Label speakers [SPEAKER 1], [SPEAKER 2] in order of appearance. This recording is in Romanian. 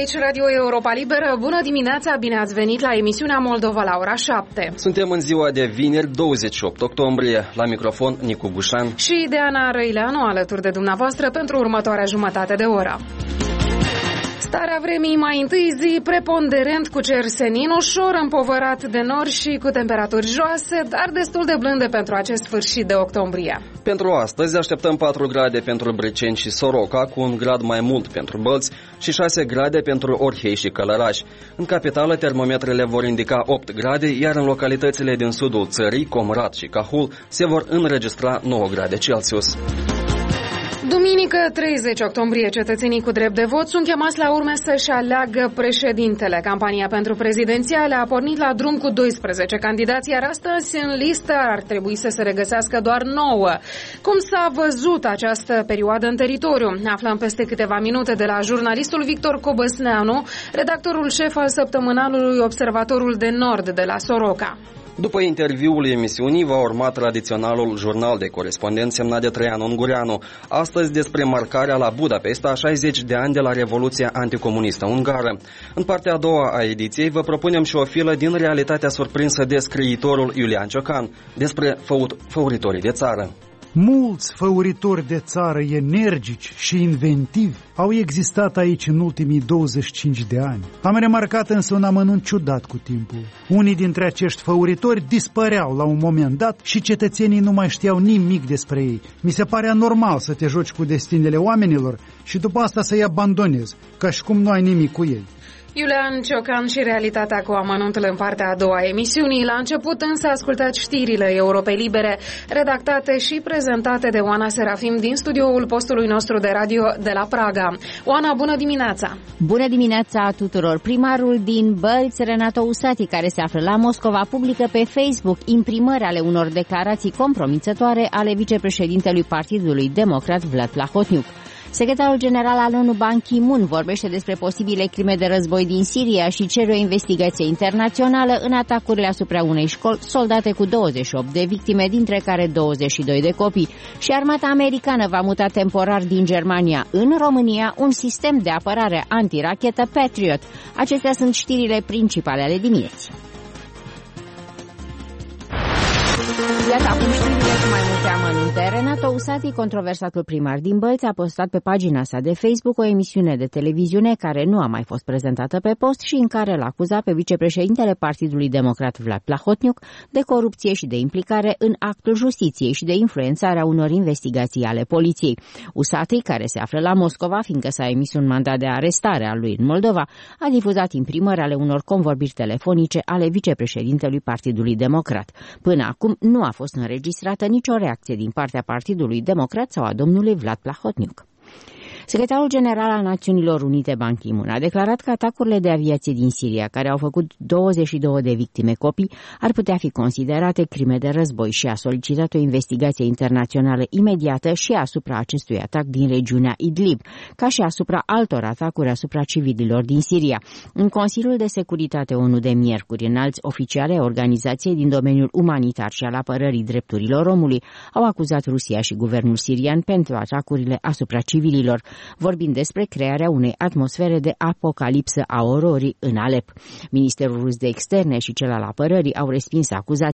[SPEAKER 1] aici Radio Europa Liberă. Bună dimineața, bine ați venit la emisiunea Moldova la ora 7.
[SPEAKER 2] Suntem în ziua de vineri, 28 octombrie. La microfon, Nicu Bușan
[SPEAKER 1] și Deana Răileanu alături de dumneavoastră pentru următoarea jumătate de oră. Starea vremii mai întâi zi, preponderent cu cer senin, ușor împovărat de nori și cu temperaturi joase, dar destul de blânde pentru acest sfârșit de octombrie.
[SPEAKER 2] Pentru astăzi așteptăm 4 grade pentru Brăceni și Soroca, cu 1 grad mai mult pentru Bălți și 6 grade pentru Orhei și Călăraș. În capitală, termometrele vor indica 8 grade, iar în localitățile din sudul țării, Comrat și Cahul, se vor înregistra 9 grade Celsius.
[SPEAKER 1] Duminică 30 octombrie, cetățenii cu drept de vot sunt chemați la urme să-și aleagă președintele. Campania pentru prezidențiale a pornit la drum cu 12 candidați, iar astăzi în listă ar trebui să se regăsească doar 9. Cum s-a văzut această perioadă în teritoriu? Aflăm peste câteva minute de la jurnalistul Victor Cobăsneanu, redactorul șef al săptămânalului Observatorul de Nord de la Soroca.
[SPEAKER 2] După interviul emisiunii va urma tradiționalul jurnal de corespondenți semnat de Traian Ungureanu, astăzi despre marcarea la Budapesta a 60 de ani de la Revoluția anticomunistă ungară. În partea a doua a ediției vă propunem și o filă din realitatea surprinsă de scriitorul Iulian Ciocan, despre făuritorii de țară.
[SPEAKER 3] Mulți făuritori de țară energici și inventivi au existat aici în ultimii 25 de ani. Am remarcat însă un amănunt ciudat cu timpul. Unii dintre acești făuritori dispăreau la un moment dat și cetățenii nu mai știau nimic despre ei. Mi se pare anormal să te joci cu destinele oamenilor și după asta să-i abandonezi, ca și cum nu ai nimic cu ei.
[SPEAKER 1] Iulian Ciocan și realitatea cu amănuntul în partea a doua a emisiunii. La început însă ascultați știrile Europei Libere, redactate și prezentate de Oana Serafim din studioul postului nostru de radio de la Praga. Oana, bună dimineața!
[SPEAKER 4] Bună dimineața tuturor! Primarul din Bălți, Renato Usati, care se află la Moscova, publică pe Facebook imprimări ale unor declarații compromițătoare ale vicepreședintelui Partidului Democrat Vlad Plahotniuc. Secretarul general al ONU Ban Ki-moon vorbește despre posibile crime de război din Siria și cere o investigație internațională în atacurile asupra unei școli soldate cu 28 de victime, dintre care 22 de copii. Și armata americană va muta temporar din Germania în România un sistem de apărare antirachetă Patriot. Acestea sunt știrile principale ale dimineții. Iată acum știrile cu mai multe amănunte. Renato Usati, controversatul primar din Bălți, a postat pe pagina sa de Facebook o emisiune de televiziune care nu a mai fost prezentată pe post și în care l-a acuzat pe vicepreședintele Partidului Democrat Vlad Plahotniuc de corupție și de implicare în actul justiției și de influențarea unor investigații ale poliției. Usati, care se află la Moscova, fiindcă s-a emis un mandat de arestare al lui în Moldova, a difuzat imprimări ale unor convorbiri telefonice ale vicepreședintelui Partidului Democrat. Până acum nu a fost înregistrată nicio reacție din partea Partidului Democrat sau a domnului Vlad Plahotniuc. Secretarul general al Națiunilor Unite Ban Ki-moon a declarat că atacurile de aviație din Siria, care au făcut 22 de victime copii, ar putea fi considerate crime de război și a solicitat o investigație internațională imediată și asupra acestui atac din regiunea Idlib, ca și asupra altor atacuri asupra civililor din Siria. În Consiliul de Securitate ONU de miercuri, înalți oficiali ai organizației din domeniul umanitar și al apărării drepturilor omului au acuzat Rusia și guvernul sirian pentru atacurile asupra civililor, vorbind despre crearea unei atmosfere de apocalipsă a ororii în Alep. Ministerul rus de externe și cel al apărării au respins acuzațiile